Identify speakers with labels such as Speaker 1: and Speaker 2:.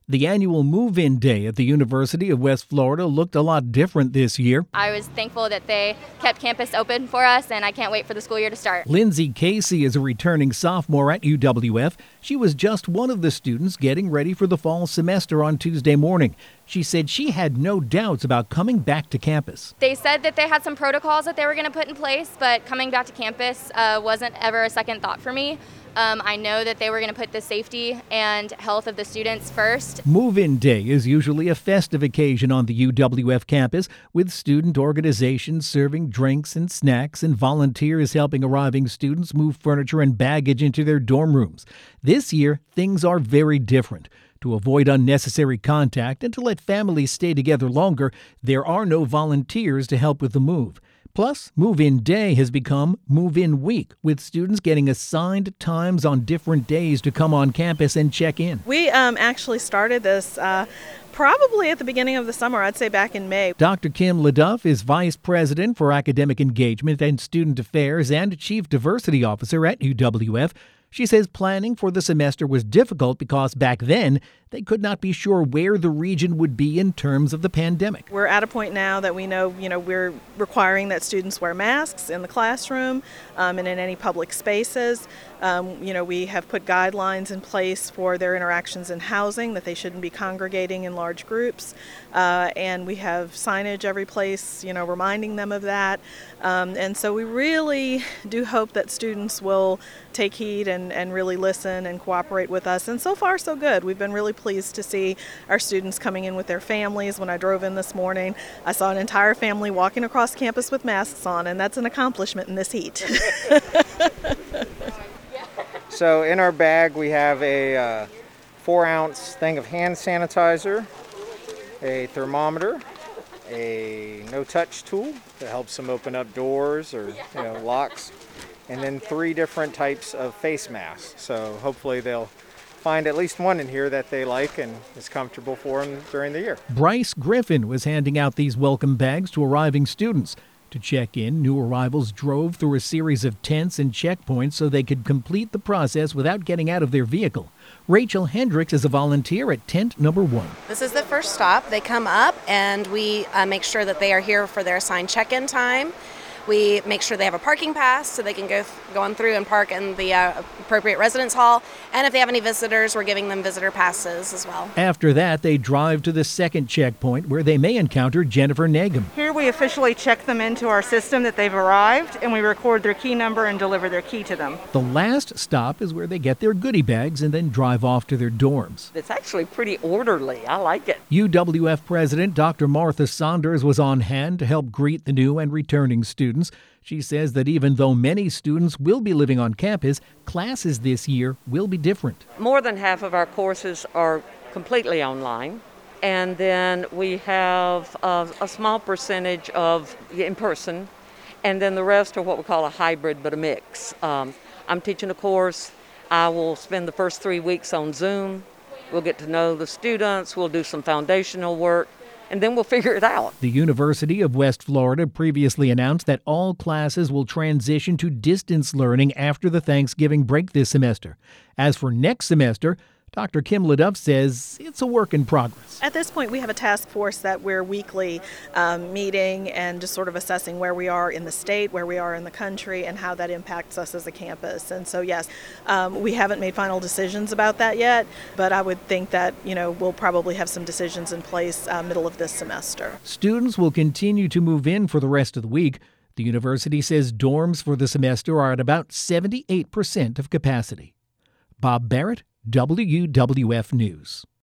Speaker 1: The annual move-in day at the University of West Florida looked a lot different this year.
Speaker 2: I was thankful that they kept campus open for us, and I can't wait for the school year to start.
Speaker 1: Lindsay Casey is a returning sophomore at UWF. She was just one of the students getting ready for the fall semester on Tuesday morning. She said she had no doubts about coming back to campus.
Speaker 2: They said that they had some protocols that they were going to put in place, but coming back to campus wasn't ever a second thought for me. I know that they were going to put the safety and health of the students first.
Speaker 1: Move-in day is usually a festive occasion on the UWF campus, with student organizations serving drinks and snacks and volunteers helping arriving students move furniture and baggage into their dorm rooms. This year, things are very different. To avoid unnecessary contact and to let families stay together longer, there are no volunteers to help with the move. Plus, move-in day has become move-in week, with students getting assigned times on different days to come on campus and check in.
Speaker 3: We actually started this probably at the beginning of the summer, I'd say back in May.
Speaker 1: Dr. Kim LaDuff is Vice President for Academic Engagement and Student Affairs and Chief Diversity Officer at UWF. She says planning for the semester was difficult because back then they could not be sure where the region would be in terms of the pandemic.
Speaker 3: We're at a point now that we know, we're requiring that students wear masks in the classroom and in any public spaces. We have put guidelines in place for their interactions in housing, that they shouldn't be congregating in large groups. And we have signage every place, reminding them of that. And so we really do hope that students will take heed and really listen and cooperate with us. And so far, so good. We've been really pleased to see our students coming in with their families. When I drove in this morning, I saw an entire family walking across campus with masks on, and that's an accomplishment in this heat.
Speaker 4: So in our bag we have a 4-ounce thing of hand sanitizer, a thermometer, a no-touch tool that helps them open up doors or locks, and then 3 different types of face masks. So hopefully they'll find at least one in here that they like and is comfortable for them during the year.
Speaker 1: Bryce Griffin was handing out these welcome bags to arriving students. To check in, new arrivals drove through a series of tents and checkpoints so they could complete the process without getting out of their vehicle. Rachel Hendricks is a volunteer at tent number 1.
Speaker 5: This is the first stop. They come up and we make sure that they are here for their assigned check-in time. We make sure they have a parking pass so they can go on through and park in the appropriate residence hall. And if they have any visitors, we're giving them visitor passes as well.
Speaker 1: After that, they drive to the second checkpoint where they may encounter Jennifer Nagum.
Speaker 6: Here we officially check them into our system that they've arrived, and we record their key number and deliver their key to them.
Speaker 1: The last stop is where they get their goodie bags and then drive off to their dorms.
Speaker 7: It's actually pretty orderly. I like it.
Speaker 1: UWF President Dr. Martha Saunders was on hand to help greet the new and returning students. She says that even though many students will be living on campus, classes this year will be different.
Speaker 7: More than half of our courses are completely online, and then we have a small percentage of in person, and then the rest are what we call a hybrid, but a mix. I'm teaching a course. I will spend the first 3 weeks on Zoom. We'll get to know the students. We'll do some foundational work, and then we'll figure it out.
Speaker 1: The University of West Florida previously announced that all classes will transition to distance learning after the Thanksgiving break this semester. As for next semester, Dr. Kim LaDuff says it's a work in progress.
Speaker 3: At this point, we have a task force that we're weekly meeting and just sort of assessing where we are in the state, where we are in the country, and how that impacts us as a campus. And so, yes, we haven't made final decisions about that yet, but I would think that, we'll probably have some decisions in place middle of this semester.
Speaker 1: Students will continue to move in for the rest of the week. The university says dorms for the semester are at about 78% of capacity. Bob Barrett, WWF News.